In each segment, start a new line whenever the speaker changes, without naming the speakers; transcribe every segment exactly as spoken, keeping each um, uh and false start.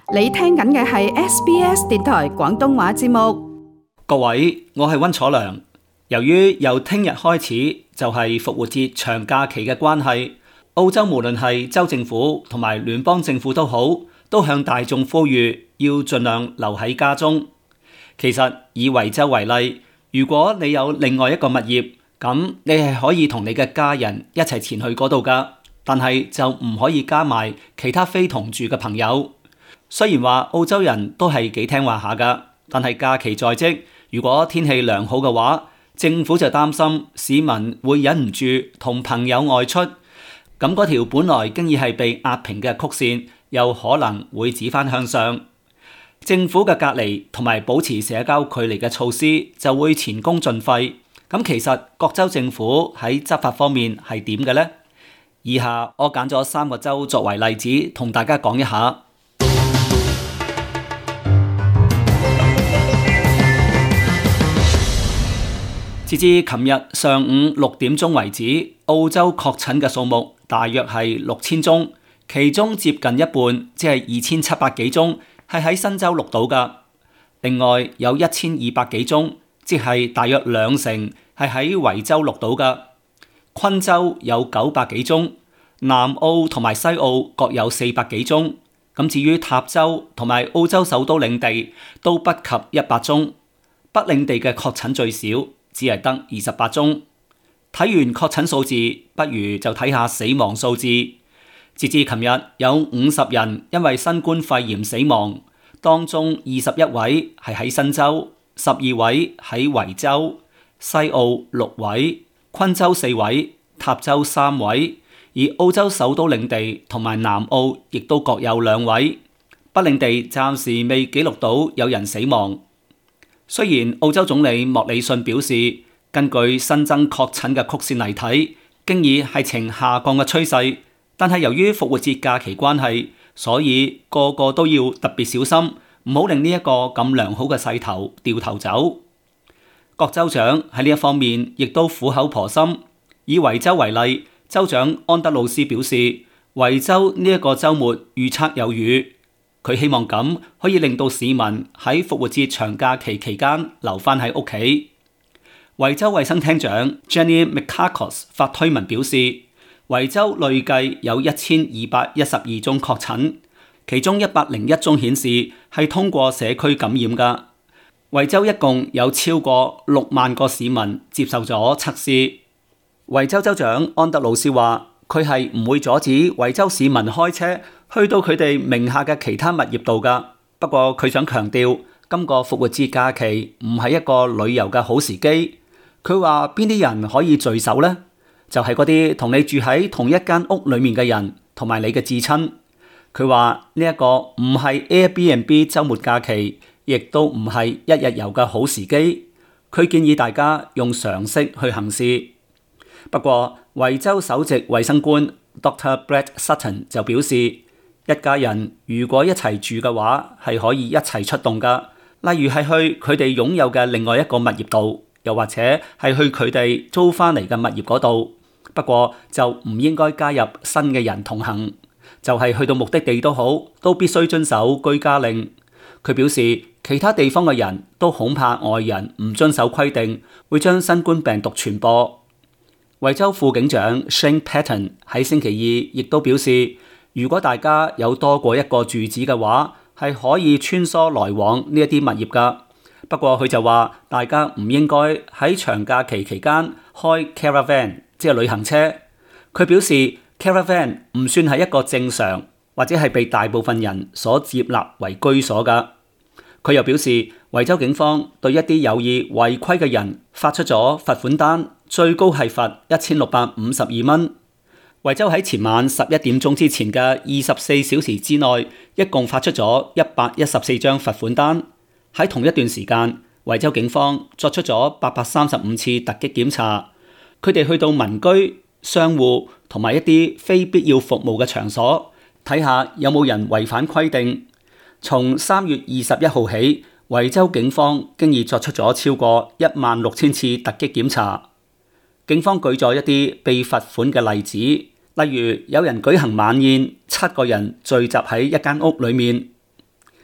你聽緊嘅係 S B S 電台廣東話節目。
各位，我係溫楚良。由於由聽日開始就係復活節長假期嘅關係，澳洲無論係州政府同埋聯邦政府都好，都向大眾呼籲要盡量留喺家中。其實以維州為例，如果你有另外一個物業，咁你係可以同你嘅家人一齊前去嗰度噶，但係就唔可以加埋其他非同住嘅朋友。雖然話澳洲人都係幾聽話下噶，但係假期在即，如果天氣良好嘅話，政府就擔心市民會忍唔住同朋友外出，咁嗰條本來經已係被壓平嘅曲線，又可能會指翻向上。政府嘅隔離同埋保持社交距離嘅措施就會前功盡廢。咁其實各州政府喺執法方面係點嘅呢？以下我揀咗三個州作為例子，同大家講一下。截至琴日上午六點鐘為止，澳洲確診嘅數目大約係六千宗，其中接近一半，即係二千七百幾宗，係喺新州錄到㗎。另外有一千二百幾宗，即係大約兩成，係喺維州錄到㗎。昆州有九百幾宗，南澳同埋西澳各有四百幾宗。咁至於塔州同埋澳洲首都領地都不及一百宗，北領地嘅確診最少，只係得二十八宗。睇完確診數字，不如就睇下死亡數字。截至琴日，有五十人因為新冠肺炎死亡，當中二十一位係喺新州，十二位喺維州，西澳六位，昆州四位，塔州三位，而澳洲首都領地同埋南澳亦都各有兩位。北領地暫時未記錄到有人死亡。雖然澳洲總理莫里遜表示，根據新增確診嘅曲線嚟睇，經已係呈下降嘅趨勢，但係由於復活節假期關係，所以個個都要特別小心，唔好令呢一個咁良好嘅勢頭掉頭走。各州長喺呢一方面亦都苦口婆心。以維州為例，州長安德魯斯表示，維州呢一個週末預測有雨。佢希望咁可以令到市民喺復活節長假期期間留返喺屋企。維州衛生廳長 Jenny McCarcos 發推文表示，維州累計有一千二百一十二宗確診，其中一百零一宗顯示係通過社區感染㗎。維州一共有超過六萬個市民接受咗測試。維州州長安德魯斯話，佢係唔會阻止維州市民開車去到佢哋名下嘅其他物業度㗎。不過佢想強調，今個復活節假期唔係一個旅遊嘅好時機。佢話邊啲人可以聚首呢？就係嗰啲同你住喺同一間屋裏面嘅人，同埋你嘅至親。佢話呢一個唔係 Airbnb 週末假期，亦都唔係一日遊嘅好時機。佢建議大家用常識去行事。不過維州首席衛生官 Doctor Brett Sutton 就表示，一家人如果一齊住嘅話，係可以一齊出動㗎。例如係去佢哋擁有嘅另外一個物業度，又或者係去佢哋租返嚟嘅物業嗰度。不過就唔應該加入新嘅人同行，就係去到目的地都好，都必須遵守居家令。佢表示，其他地方嘅人都恐怕外人唔遵守規定，會將新冠病毒傳播。維州副警長 Shane Patton 喺星期二亦都表示，如果大家有多過一個住址嘅話，係可以穿梭來往呢一啲物業㗎。不過佢就話，大家唔應該喺長假期期間開 caravan， 即係旅行車。佢表示 caravan 唔算係一個正常或者係被大部分人所接納為居所㗎。佢又表示，維州警方對一啲有意違規嘅人發出咗罰款單，最高係罰一千六百五十二蚊。維州喺前晚十一點鐘之前嘅二十四小時之內，一共發出咗一百一十四張罰款單。喺同一段時間，維州警方作出咗八百三十五次突擊檢查，佢哋去到民居、商戶同埋一啲非必要服務嘅場所，睇下有冇人違反規定。從三月二十一號起，維州警方經已作出咗超過一萬六千次突擊檢查。警方舉咗一啲被罰款嘅例子，例如有人舉行晚宴，七個人聚集喺一間屋裏面。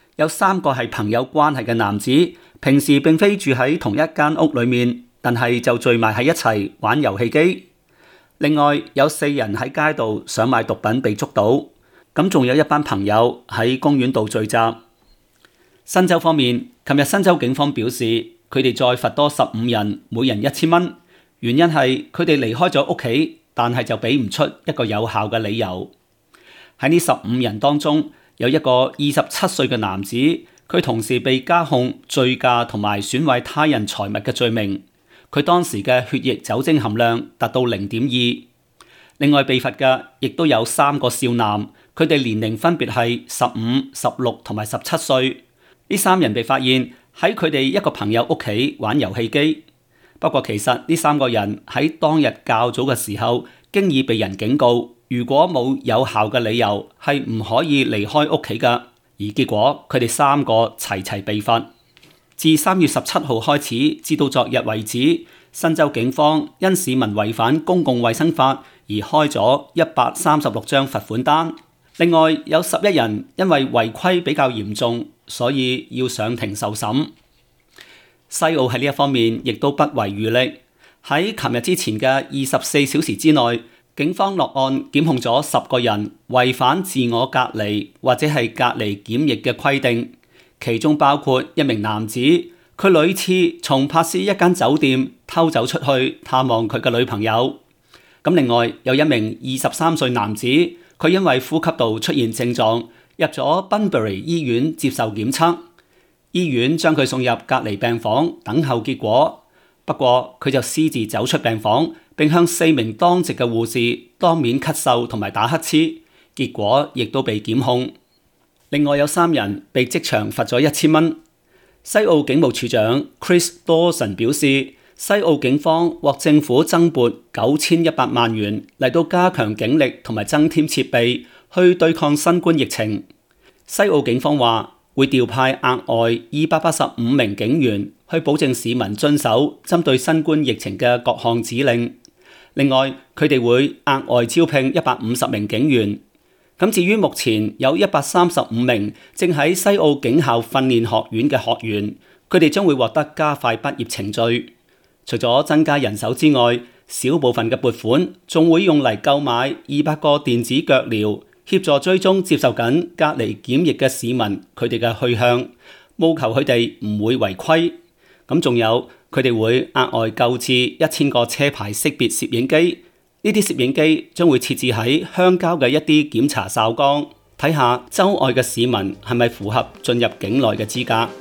有三個係朋友關係嘅男子，平時並非住喺同一間屋裏面，但係就聚埋喺一齊玩遊戲機。另外有四人喺街度想買毒品被捉到，咁仲有一班朋友喺公園度聚集。新州方面，琴日新州警方表示，佢哋再罰多十五人，每人一千蚊，原因係佢哋離開咗屋企，但係就俾唔出一個有效嘅理由。喺呢十五人當中，有一個二十七歲嘅男子，佢同時被加控醉駕同埋損壞他人財物嘅罪名。佢當時嘅血液酒精含量達到零點二。另外被罰嘅亦都有三個少男，佢哋年齡分別係十五、十六同埋十七歲。呢三人被發現喺佢哋一個朋友屋企玩遊戲機。不過其實呢三個人喺當日較早嘅時候，經已被人警告，如果冇有效嘅理由，係唔可以離開屋企㗎。而結果佢哋三個齊齊被罰。自三月十七號開始，至到昨日為止，新州警方因市民違反公共衛生法而開咗一百三十六張罰款單。另外有十一人因為違規比較嚴重，所以要上庭受審。西澳喺呢一方面亦都不遺餘力，喺琴日之前嘅二十四小時之內，警方落案檢控咗十個人違反自我隔離或者係隔離檢疫嘅規定。其中包括一名男子，佢屢次從珀斯一間酒店偷走出去探望佢嘅女朋友。咁另外有一名二十三歲男子，佢因為呼吸道出現症狀，入咗 Bunbury 醫院接受檢測，醫院將佢送入隔離病房等候結果。不過佢就私自走出病房，並向四名當值嘅護士當面咳嗽同埋打乞嗤，結果亦都被檢控。另外有三人被即場罰咗一千蚊。西澳警務處長 Chris Dawson 表示，西澳警方獲政府增撥九千一百萬元嚟到加強警力同埋增添設備去對抗新冠疫情。西澳警方話會調派額外二百八十五名警員去保證市民遵守針對新冠疫情嘅各項指令。另外佢哋會額外招聘一百五十名警員。咁至於目前有一百三十五名正喺西澳警校訓練學院嘅學員，佢哋將會獲得加快畢業程序。除咗增加人手之外，小部分嘅撥款仲會用嚟購買二百個電子腳鐐，協助追蹤接受緊隔離檢疫嘅市民佢哋嘅去向，務求佢哋唔會違規。咁仲有佢哋會額外購置一千個車牌識別攝影機。呢啲攝影機將會設置喺鄉郊嘅一啲檢查哨崗，睇下州外嘅市民係咪符合進入境內嘅資格。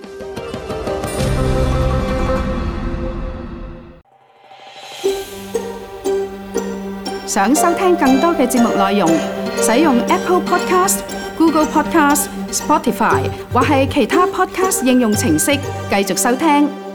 想收聽更多嘅節目內容，使用 Apple Podcast、Google Podcast、Spotify 或係其他 Podcast 應用程式繼續收聽。